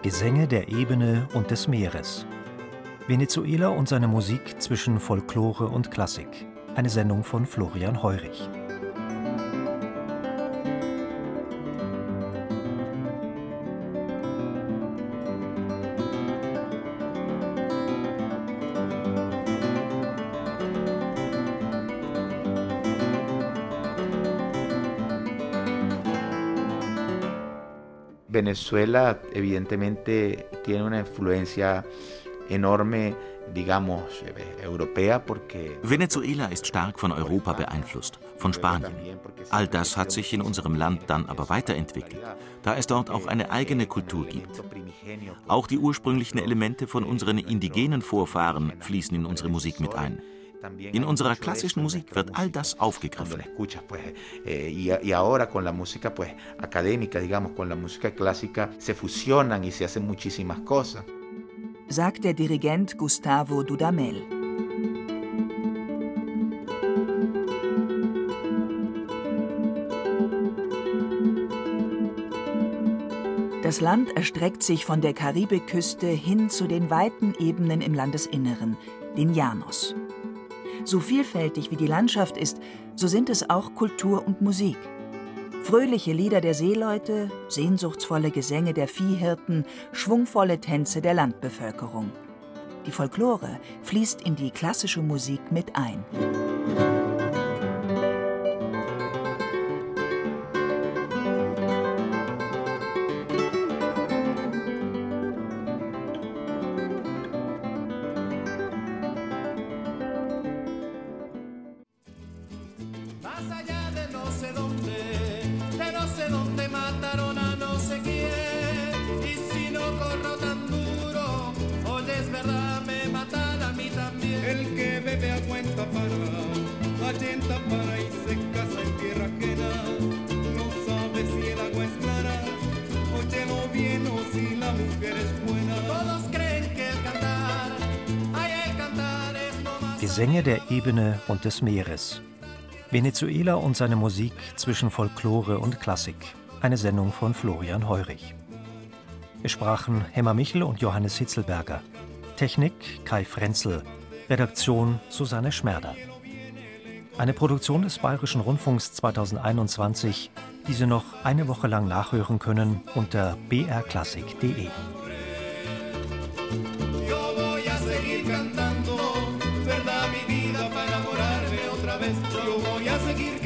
Gesänge der Ebene und des Meeres. Venezuela und seine Musik zwischen Folklore und Klassik. Eine Sendung von Florian Heurich. Venezuela evidentemente tiene una influencia enorme, digamos, europea, porque Venezuela ist stark von Europa beeinflusst, von Spanien. All das hat sich in unserem Land dann aber weiterentwickelt, da es dort auch eine eigene Kultur gibt. Auch die ursprünglichen Elemente von unseren indigenen Vorfahren fließen in unsere Musik mit ein. In unserer klassischen Musik wird all das aufgegriffen. Y ahora con la música académica, digamos, con la música clásica se fusionan y se hacen muchísimas cosas. Sagt der Dirigent Gustavo Dudamel. Das Land erstreckt sich von der Karibikküste hin zu den weiten Ebenen im Landesinneren, den Llanos. So vielfältig wie die Landschaft ist, so sind es auch Kultur und Musik. Fröhliche Lieder der Seeleute, sehnsuchtsvolle Gesänge der Viehhirten, schwungvolle Tänze der Landbevölkerung. Die Folklore fließt in die klassische Musik mit ein. Gesänge der Ebene und des Meeres. Venezuela und seine Musik zwischen Folklore und Klassik. Eine Sendung von Florian Heurich. Es sprachen Hemmer Michel und Johannes Hitzelberger. Technik Kai Frenzel. Redaktion Susanne Schmerder. Eine Produktion des Bayerischen Rundfunks 2021, die Sie noch eine Woche lang nachhören können unter brklassik.de. Verdad, mi vida, para enamorarme otra vez, yo voy a seguir